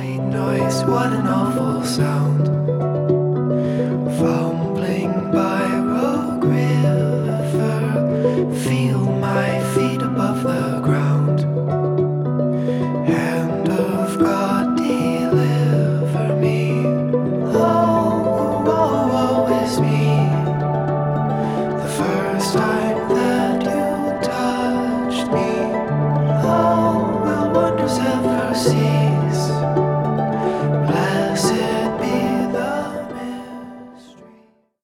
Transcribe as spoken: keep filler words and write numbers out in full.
white noise, what an awful sound. Fumbling by Rogue River, feel my feet.